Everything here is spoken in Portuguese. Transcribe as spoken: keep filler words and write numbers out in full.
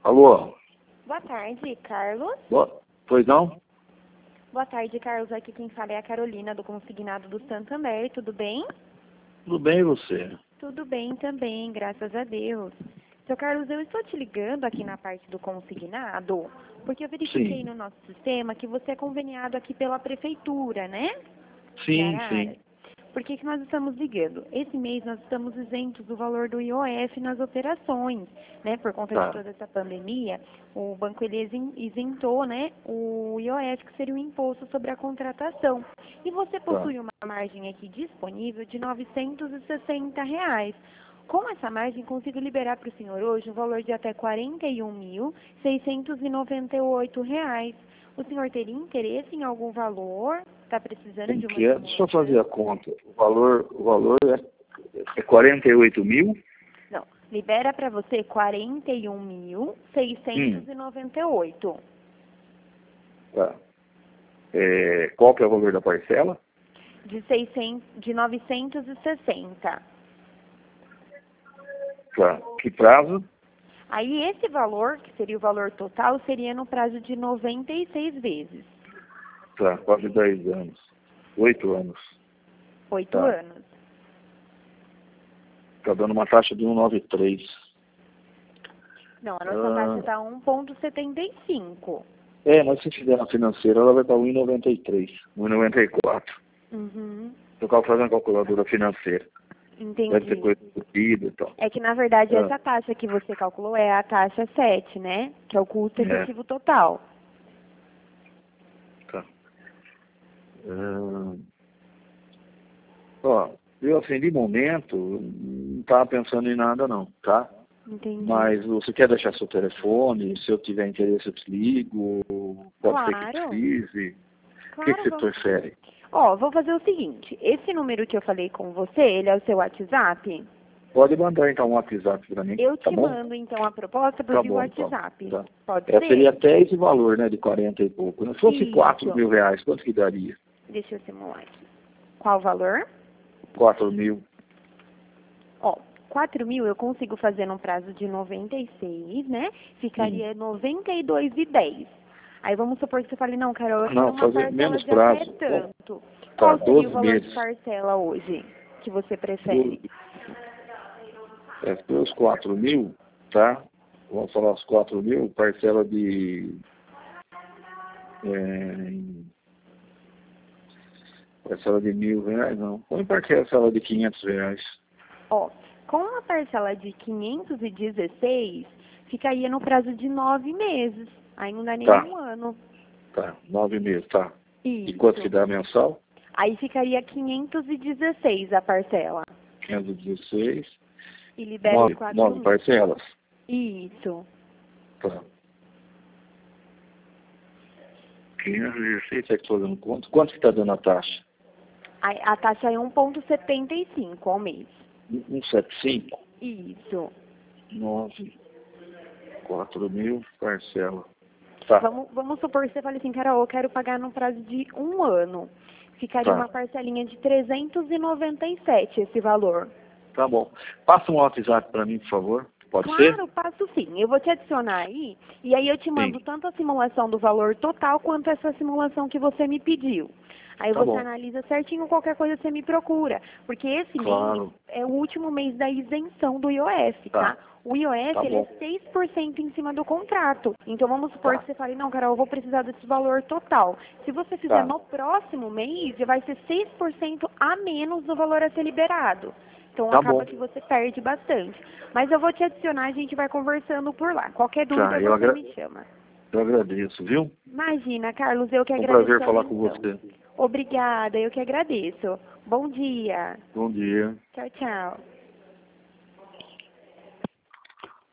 Alô? Boa tarde, Carlos. Boa... Pois não? Boa tarde, Carlos. Aqui quem fala é a Carolina, do Consignado do Santander. Tudo bem? Tudo bem, e você? Tudo bem também, graças a Deus. Seu Carlos, eu estou te ligando aqui na parte do consignado, porque eu verifiquei Sim. no nosso sistema que você é conveniado aqui pela prefeitura, né? Sim, De sim. Araras. Por que que nós estamos ligando? Esse mês nós estamos isentos do valor do I O F nas operações, né? Por conta Tá. de toda essa pandemia, o banco ele isen- isentou, né, o I O F, que seria o imposto sobre a contratação. E você Tá. possui uma margem aqui disponível de novecentos e sessenta reais. Com essa margem, consigo liberar para o senhor hoje um valor de até quarenta e um mil, seiscentos e noventa e oito reais. O senhor teria interesse em algum valor? Está precisando Como de uma que é? Deixa eu simulação? fazer a conta. O valor, o valor é, é quarenta e oito mil? Não, libera para você quarenta e um mil, seiscentos e noventa e oito. Hum. Tá. É, qual que é o valor da parcela? De, seiscentos, de novecentos e sessenta. Tá. Que prazo? Aí esse valor, que seria o valor total, seria no prazo de noventa e seis vezes. Tá, quase dez anos. Oito anos. Oito Tá. anos. Tá dando uma taxa de um vírgula noventa e três. Não, a nossa Ah. taxa está um vírgula setenta e cinco. É, mas se fizer na financeira, ela vai para um vírgula noventa e três, um vírgula noventa e quatro. Uhum. Estou fazendo a calculadora financeira. Deve ter Entendi. coisa embutida e tal. É que, na verdade, Ah. essa taxa que você calculou é a taxa sete, né? Que é o custo É. efetivo total. Tá. Ah, ó, eu assim, de momento, não estava pensando em nada não, tá? Entendi. Mas você quer deixar seu telefone? Se eu tiver interesse eu te ligo, pode ser que Claro. precise. O Claro, que, que você vamos. prefere? Ó, vou fazer o seguinte. Esse número que eu falei com você, ele é o seu WhatsApp? Pode mandar então um WhatsApp para mim, Eu tá te bom? mando, então, a proposta por Tá via bom, então. WhatsApp. Tá. Pode É, ser? seria até esse valor, né, de quarenta e pouco. Se fosse Isso. quatro mil reais, quanto que daria? Deixa eu simular aqui. Qual o valor? Quatro mil. Ó, quatro mil eu consigo fazer num prazo de noventa e seis, né? Ficaria noventa e dois e dez. Aí vamos supor que você fale, não, Carol, eu quero Não, uma fazer parcela menos de até prazo. tanto. Tá, Qual seria o doze valor de meses. parcela hoje que você prefere? É, pelos quatro mil, tá? Vamos falar os quatro mil, parcela de... É, parcela de mil reais, não. Põe parcela de quinhentos reais. Ó, com a parcela de quinhentos e dezesseis, ficaria no prazo de nove meses. Aí não dá nem Tá. um ano. Tá, nove meses, tá. Isso. E quanto que dá mensal? Aí ficaria quinhentos e dezesseis a parcela. quinhentos e dezesseis. E libera os Nove, quatro nove mil. parcelas. Isso. Tá. quinhentos e dezesseis, é que estou dando conta. Quanto que está dando a taxa? A, a taxa é um vírgula setenta e cinco ao mês. um vírgula setenta e cinco. Isso. nove, quatro mil, parcela. Tá. Vamos, vamos supor que você fale assim, Carol, eu quero pagar no prazo de um ano. Ficaria Tá. uma parcelinha de trezentos e noventa e sete esse valor. Tá bom. Passa um WhatsApp para mim, por favor. Pode Claro, ser? passo sim. Eu vou te adicionar aí, e aí eu te mando Sim. tanto a simulação do valor total, quanto essa simulação que você me pediu. Aí Tá você bom. analisa certinho, qualquer coisa você me procura. Porque esse Claro. mês é o último mês da isenção do I O F, Tá. tá? O I O F, Tá ele é bom. seis por cento em cima do contrato. Então vamos supor Tá. que você fale, não, Carol, eu vou precisar desse valor total. Se você fizer Tá. no próximo mês, já vai ser seis por cento a menos do valor a ser liberado. Então Tá acaba bom. que você perde bastante. Mas eu vou te adicionar, a gente vai conversando por lá. Qualquer dúvida Tá, eu, você agra... me chama. eu agradeço, viu? Imagina, Carlos, eu que Foi um agradeço prazer a falar com atenção. você. Obrigada, eu que agradeço. Bom dia. Bom dia. Tchau, tchau.